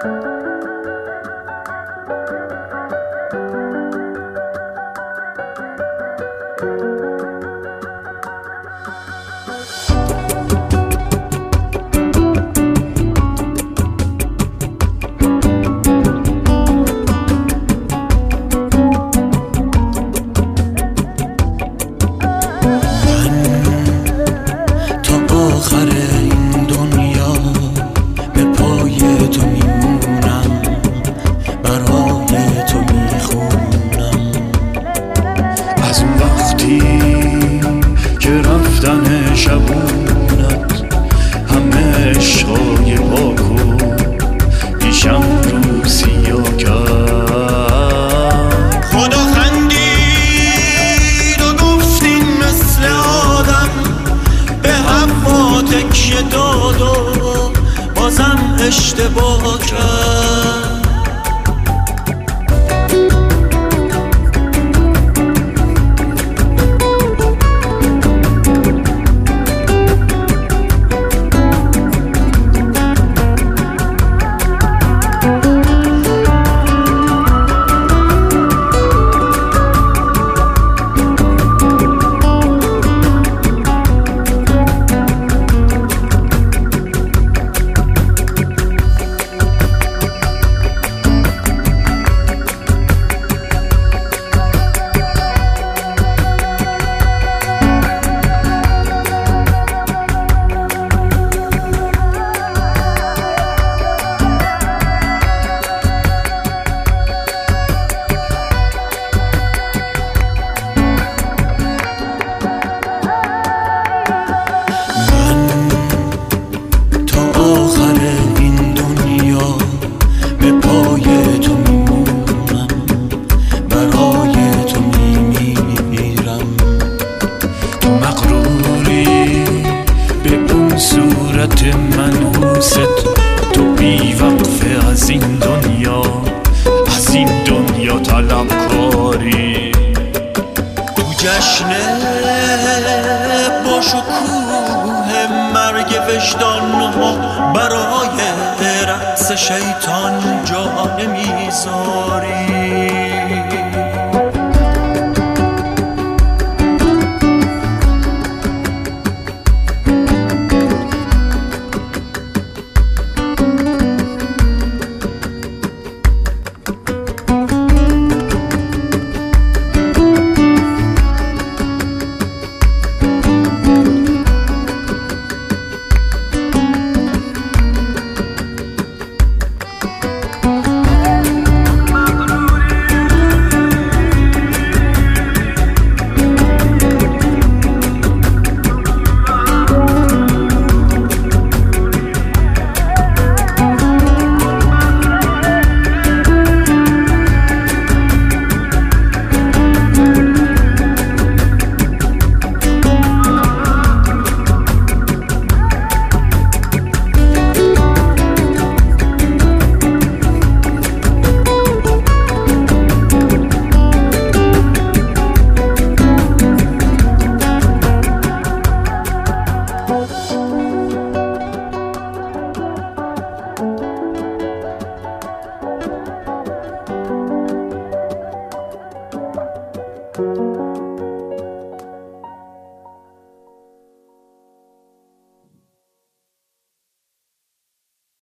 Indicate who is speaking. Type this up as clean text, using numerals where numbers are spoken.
Speaker 1: شبونت همه عشقای پاکو پیشم رو سیا کرد. خدا خندید و گفتین مثل آدم به هوا تکیه داد و بازم اشتباه کرد. صورت منحوست تو بی وقفه از این دنیا طلبکاری. تو جشن با شکوه مرگ وجدانها برای رقص شیطان جا نمیذاری.